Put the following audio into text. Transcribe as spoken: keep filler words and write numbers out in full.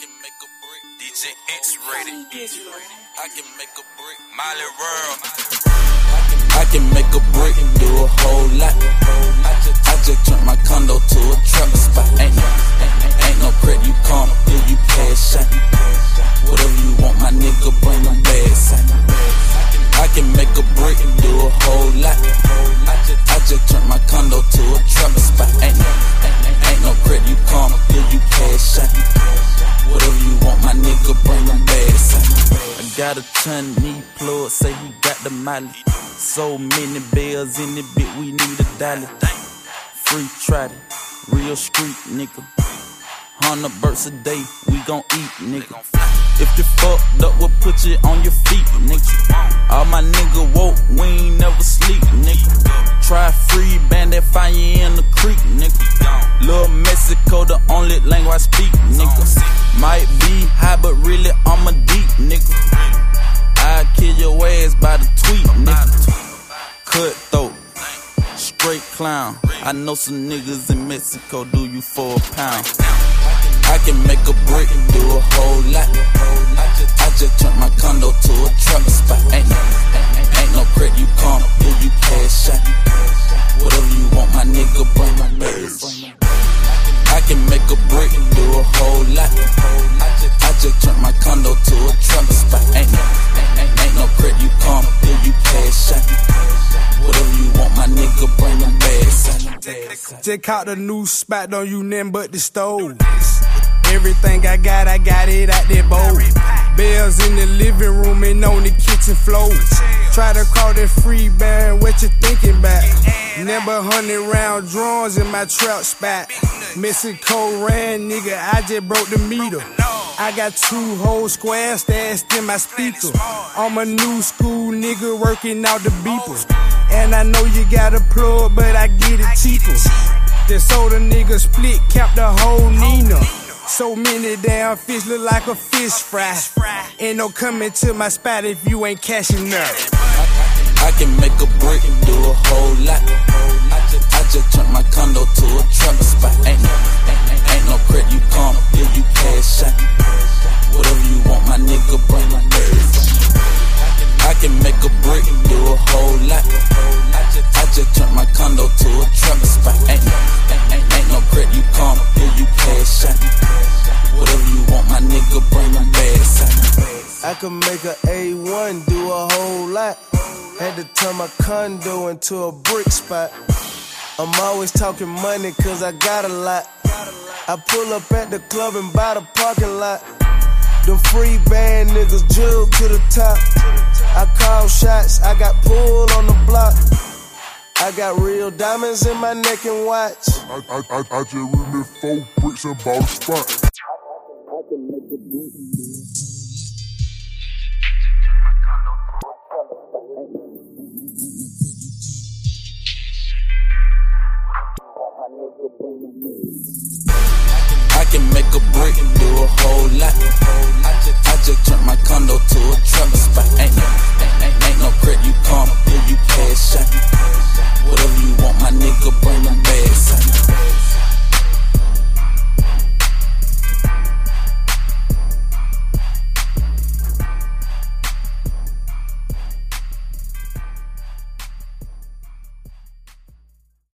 can make a brick. D J X-rated. I can make a brick. Miley World. I can make a brick and do a whole lot. I just, I just turned my condo to a trap spot. Ain't no, ain't, ain't no credit, you come, give you cash out. Whatever you want, my nigga, bring them bags out. I can make a brick and do a whole lot. I just, I just turned my condo to a trap spot. Ain't no, ain't, ain't no credit, you come, give you cash out. Whatever you want, my nigga, bring them bags out. I got a ton knee plug, say he got the mileage. So many bells in the bit, we need a dollar. Free try real street nigga. Hundred bursts a day, we gon' eat nigga. If you fucked up, we'll put you on your feet nigga. All my nigga woke, we ain't never sleep nigga. Try free band that fire in the creek nigga. Lil' Mexico, the only language I speak nigga. Might be high, but really I'm a deep nigga. I kill your ass by the tweet, nigga. Cutthroat, straight clown. I know some niggas in Mexico do you for a pound. I can make a brick and do a whole lot. I just, I just turned my condo to a trap spot. Ain't no, ain't, ain't no credit, you come, give you cash out. Whatever you want, my nigga, bring my bags. I can make a brick and do a whole lot. I just, I just turned my condo to a trap spot. Ain't no, ain't, ain't no credit, you come, give you cash out. Whatever you want, my nigga, bring my bags out. Just caught a new spot, don't use nothing but the stove. Everything I got, I got it out that bowl. Bells in the living room and on the kitchen floor. Try to call that free band, what you thinking about? Never hundred round drums in my trap spot. Mexico ran, nigga, I just broke the meter. I got two whole squares stashed in my speaker. I'm a new school nigga working out the beeper. And I know you got a plug, but I get it cheaper. The soda nigga split, cap the whole Nina. So many damn fish look like a fish fry. Ain't no coming to my spot if you ain't cashing up. I can make a brick and do a whole lot. I just, I just turned my condo to a trap spot. Ain't no, ain't, ain't no credit, you come, give you cash out. Whatever you want, my nigga, bring my bags. I can make a brick and do a whole lot. I just, I just turned my condo to a trap spot. Ain't no, ain't, ain't no credit, you come, give you cash out. Whatever you want, my nigga, bring my bags out. I can make a A one do a whole lot. Had to turn my condo into a brick spot. I'm always talking money cause I got a lot. I pull up at the club and buy the parking lot. Them free band niggas jug to the top. I call shots, I got pulled on the block. I got real diamonds in my neck and watch. I, I, I, I just really four bricks and bought a spot. I can make a brick and do a I can make a brick and do a whole lot. I just, I just turned my condo to a trap spot. Ain't no, ain't, ain't no credit, you come, give you cash out. Whatever you want, my nigga, bring them back.